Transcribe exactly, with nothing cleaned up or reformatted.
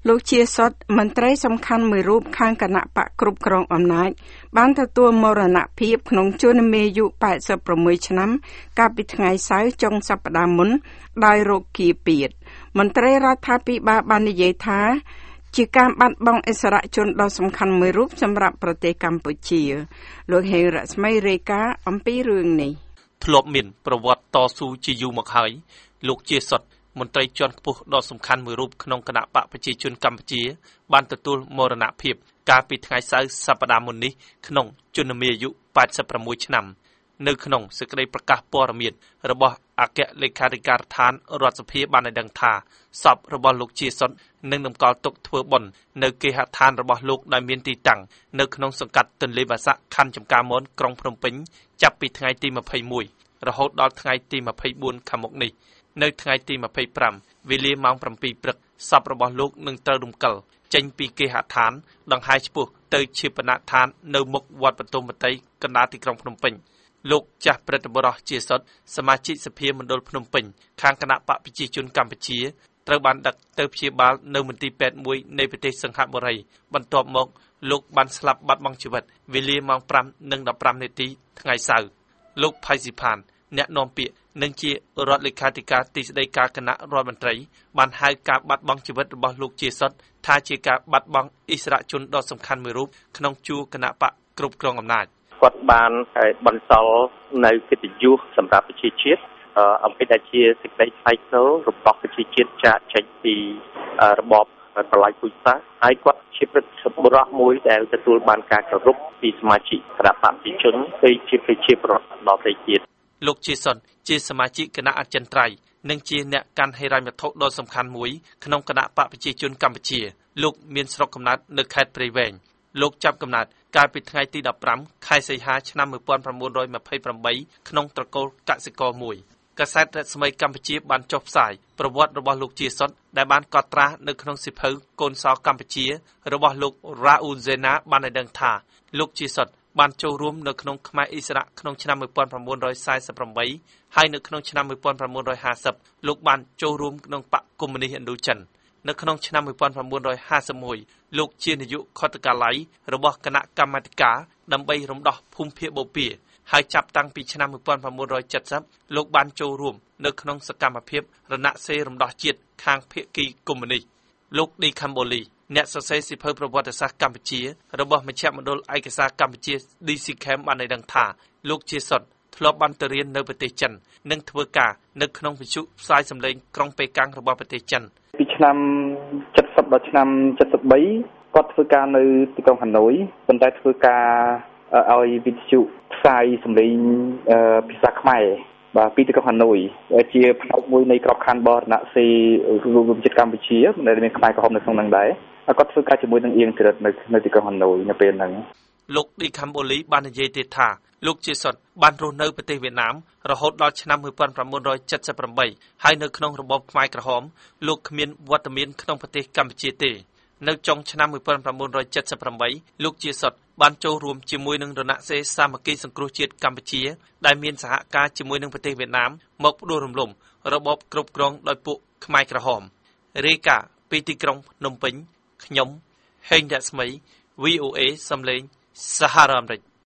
លោកជាសុតមន្ត្រីសំខាន់មួយរូបខាងគណៈបកគ្រប់គ្រងអំណាចបានទទួលមរណភាពក្នុងជួនមេយុแปดสิบหกឆ្នាំកាលពីថ្ងៃសៅរ៍ចុងសប្តាហ៍មុនដោយរោគគាពៀតមន្ត្រីរដ្ឋាភិបាលបាននិយាយថាជាការបាត់បង់ឥស្សរជនដ៏សំខាន់មួយរូបសម្រាប់ប្រទេសកម្ពុជាលោកហេងរស្មីរាយការណ៍អំពីរឿងនេះធ្លាប់មានប្រវត្តិតស៊ូជាយូរមកហើយលោកជាសុតមន្ត្រីជាន់ខ្ពស់ដ៏សំខាន់មួយរូបក្នុងគណៈបកប្រជាជនកម្ពុជាបានទទួលមរណភាពកាលពីថ្ងៃសៅរ៍សប្តាហ៍មុននេះក្នុងជន្មាយុแปดสิบหกឆ្នាំនៅក្នុងសេចក្តីប្រកាសព័ត៌មានរបស់អគ្គលេខាធិការដ្ឋានរដ្ឋសភាបានឲ្យដឹងថាសពរបស់លោកជាសុតនឹងតម្កល់ទុកធ្វើបុណ្យនៅគេហដ្ឋានរបស់លោកដែលមានទីតាំងនៅក្នុងសង្កាត់ទន្លេបាសាក់ខណ្ឌចំការមនក្រុងភ្នំពេញចាប់ពីថ្ងៃទីยี่สิบเอ็ดរហូតដល់ថ្ងៃទីยี่สิบสี่ខាងមុខនេះនៅថ្ងៃទីยี่สิบห้าវេលាម៉ោងเจ็ดព្រឹកសពរបស់លោកនឹងត្រូវរំកិលចេញពីគេហដ្ឋានដង្ហែឆ្ពោះទៅឈាបនដ្ឋាននៅមុខវត្តបទុមវតីកណ្ដាលទីក្រុងភ្នំពេញលោកចាស់ព្រឹទ្ធបរិះជាសុតសមាជិកសភាមណ្ឌលភ្នំពេញខាងគណៈបកប្រជាជនកម្ពុជាត្រូវបានដឹកទៅព្យាបាលនៅមន្ទីរពេទ្យមួយនៃប្រទេសសិង្ហបុរីបន្ទាប់មកលោកបានស្លាប់បាត់បង់ជីវិតវេលាម៉ោងfiveនិងfifteenនាទីថ្ងៃសៅរ៍លោកផៃស៊ីផានអ្នកនាំពាក្យនិងជារដ្ឋលេខាធិការទីស្តីការគណៈរដ្ឋមន្ត្រីបានហៅការបាត់បង់ជីវិតរបស់លោកជាសុតថាជាការបាត់បង់ឥស្សរជនដ៏សំខាន់មួយរូបក្នុងជួរគណៈបកគ្រប់គ្រងអំណាចគាត់បានបន្សល់នៅកិត្តិយសសម្រាប់ប្រជាជាតិអំពីដែលជាសេចក្តីថ្លៃថ្នូររបស់ប្រជាជាតិចាកចេញពីរបបប្រល័យពូជសាសន៍ហើយគាត់ជាព្រឹទ្ធបុរសមួយដែលទទួលបានការគោរពពីសមាជិកគណៈបកប្រជាជនហើយជាប្រជាប្រដ្ឋដល់ទៅទៀតលោកជាសុនជាសមាជិកគណៈអចិន្ត្រៃយ៍និងជាអ្នកកាន់ហិរញ្ញវត្ថុដ៏សំខាន់មួយក្នុងគណៈបកប្រជាជនកម្ពុជាលោកមានស្រុកកំណើតនៅខេត្តព្រៃវែងលោកចាប់កំណើតកាលពីថ្ងៃទីfifteenខែសីហាឆ្នាំnineteen twenty-eightក្នុងត្រកូលកសិករមួយកាសែតរស្មីកម្ពុជាបានចុះផ្សាយប្រវត្តិរបស់លោកជាសុតដែលបានកត់ត្រានៅក្នុងសៀវភៅកូនសោកម្ពុជារបស់លោករ៉ាអ៊ូសេណាបានឲ្យដឹងថាលោកជាសុតបានចូលរួមនៅក្នុងខ្មែរអិសរាក្នុងឆ្នាំnineteen forty-eightហើយនៅក្នុងឆ្នាំnineteen fiftyលោកបានចូលរួមក្នុងបកកុម្មុយនីសឥណ្ឌូចិននៅក្នុងឆ្នាំnineteen fifty-oneលោកជានាយកខុទ្ទកាល័យរបស់គណៈកម្មាធិការដើម្បីរំដោះភូមិភាគបូព៌ាហើយចាប់តាំងពីឆ្នាំnineteen seventyលោកបានចូលរួមនៅក្នុងសកម្មភាពរណសេរីរំដោះជាតិខាងភាគីកុម្មុយនីសលោកឌីខាំបូលីអ្នកសរសេរសៀវភៅប្រវត្តិសាស្ត្រកម្ពុជារបស់មជ្ឈមណ្ឌលឯកសារកម្ពុជា ឌី ស៊ី ខេម បានឲ្យដឹងថាលោកជាសុតធ្លាប់បានទៅរៀននៅប្រទេសចិននិងធ្វើការនៅក្នុងវិទ្យុផ្សាយសម្លេងក្រុងប៉េកាំងរបស់ប្រទេសចិនពីឆ្នាំseventyដល់ឆ្នាំseventy-threeគាត់ធ្វើការនៅទីក្រុងហាណូយប៉ុន្តែធ្វើការឲ្យវិទ្យុផ្សាយសម្លេងភាសាខ្មែរបាទពីទីក្រុងហាណូយជាផ្នែកមួយនៃក្របខ័ណ្ឌបរណសេរីរួមជាតិកម្ពុជាដែលមានខ្មែរក្រហមនៅក្នុងនោះដែរគាត់ធ្វើការជាមួយនឹងអៀងចរិតនៅនៅទីក្រុងហាណូយនៅពេលហ្នឹងលោកឌីខាំបូលីបាននិយាយទៀតថាលោកជាសុតបានរស់នៅប្រទេសវៀតណាមរហូតដល់ឆ្នាំnineteen seventy-eightហើយនៅក្នុងរបបខ្មែរក្រហមលោកគ្មានវត្តមានក្នុងប្រទេសកម្ពុជាទេនៅចុងឆ្នាំnineteen seventy-eightលោកជាសុតបានចូលរួមជាមួយនឹងរណសេរីសាមគ្គីសង្គ្រោះជាតិកម្ពុជាដែលមានសហការជាមួយនឹងប្រទេសវៀតណាមមកផ្ដួលរំលំរបបគ្រប់គ្រងដោយពួកខ្មែរក្រហមរាយការណ៍ពីទីក្រុងភ្នំពេញខ្ញុំហេងរស្មី វី អូ เอ សំឡេងសហរដ្ឋអាមេរិក